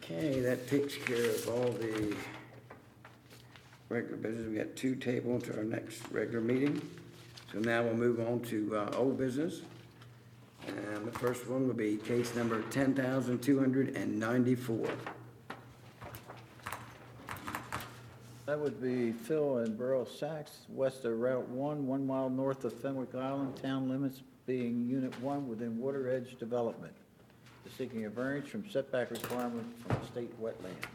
Okay, that takes care of all the regular business. We got two tabled to our next regular meeting. So now we'll move on to old business. And the first one will be case number 10,294. That would be Phil and Burl Sachs, west of Route 1, 1 mile north of Fenwick Island, town limits being Unit 1 within Water Edge Development. They're seeking a variance from setback requirement from state wetlands.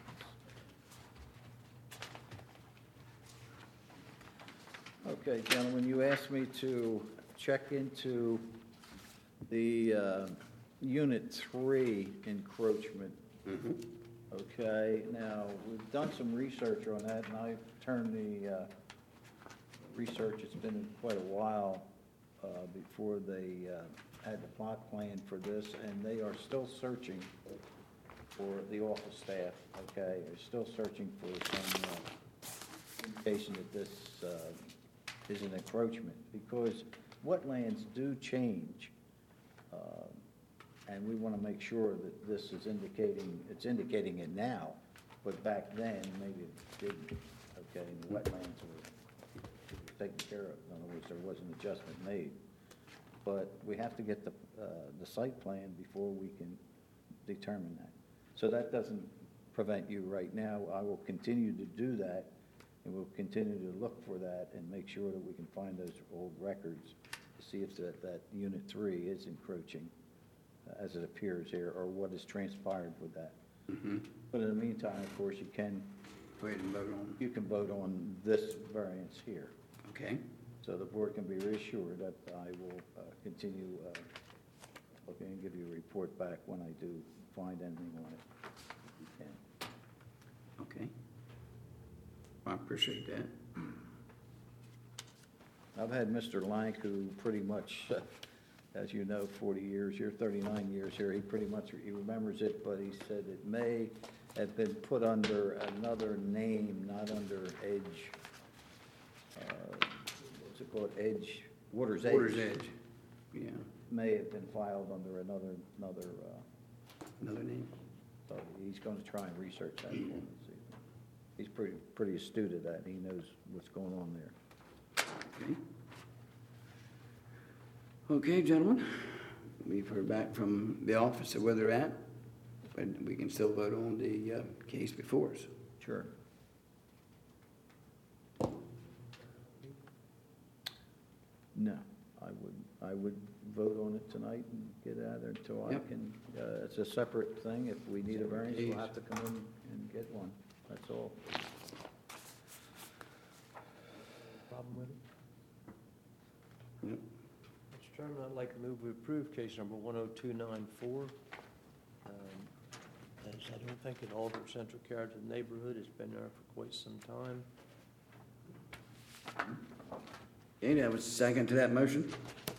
Okay, gentlemen, you asked me to check into the Unit 3 encroachment. Okay, now, we've done some research on that, and I've turned the research, it's been quite a while before they had the plot plan for this, and they are still searching for the office staff, okay? They're still searching for some indication that this is an encroachment, because wetlands do change. And we want to make sure that this is it's indicating it now, but back then, maybe it didn't, okay? And the wetlands were taken care of. In other words, there was an adjustment made. But we have to get the site plan before we can determine that. So that doesn't prevent you right now. I will continue to do that, and we'll continue to look for that and make sure that we can find those old records to see if that Unit 3 is encroaching as it appears here, or what has transpired with that. But in the meantime, of course, you can Go ahead and vote on. you can vote on this variance here. Okay. So the board can be reassured that I will continue looking and give you a report back when I do find anything on it. If you can. Okay. I appreciate that. I've had Mr. Lank, who pretty much, as you know, 40 years here, 39 years here, he remembers it, but he said it may have been put under another name, not under Edge, what's it called, Edge, Water's Edge. Water's Edge, yeah. May have been filed under another Name. so he's going to try and research that for me this evening. He's pretty astute at that, he knows what's going on there. Okay. Okay, gentlemen, we've heard back from the office of where they're at, but we can still vote on the case before us. Sure. No, I would vote on it tonight and get it out of there until I Yep. can, it's a separate thing. If we need a variance, we'll have to come in and get one, that's all. Problem with it? Yep. Mr. Chairman, I'd like to move we approve case number 10294. As I don't think it altered central character of the neighborhood. It's been there for quite some time. Okay, do I have a second to that motion?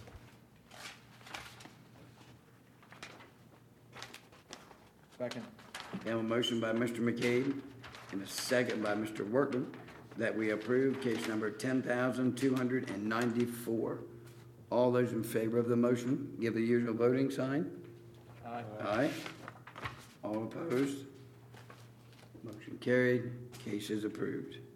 Second. We have a motion by Mr. McCabe and a second by Mr. Workman that we approve case number 10,294. All those in favor of the motion, give the usual voting sign. Aye. Aye. All opposed? Motion carried. Case is approved.